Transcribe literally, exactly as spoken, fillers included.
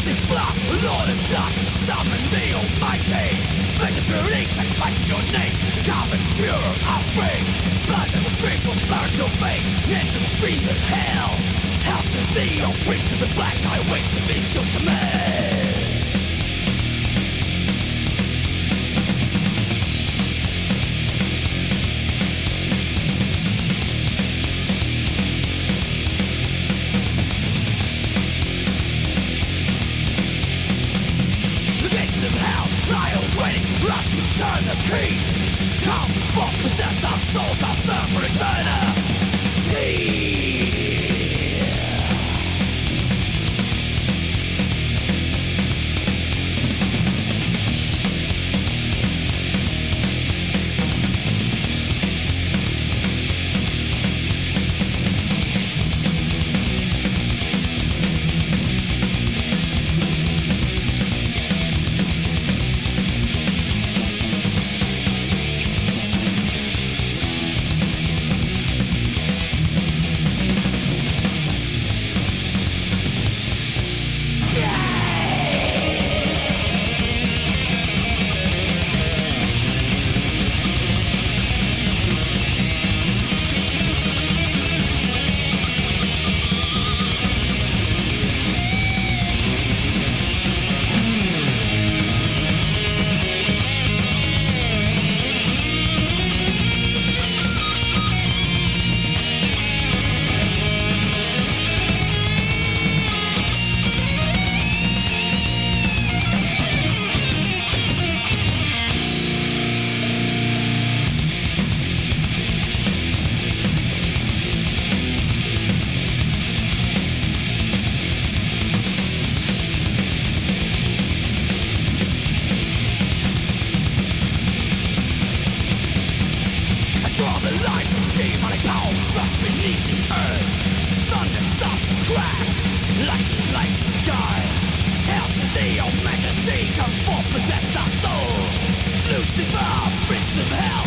Lucifer, Lord of darkness, summon the Almighty. Virgin brooding, sacrificing your name. The carbon's pure offspring. Blood that will drink will burn your vein into the streams of hell. Hell to thee, O prince of the black, I wait the visual command. Rush to turn the key. Come, fuck, possess our souls, our serve for eternity. Demonic power thrust beneath the earth. Thunder starts to crack, lightning lights the sky. Hail to thee, O majesty, come forth, possess our souls. Lucifer, prince of hell.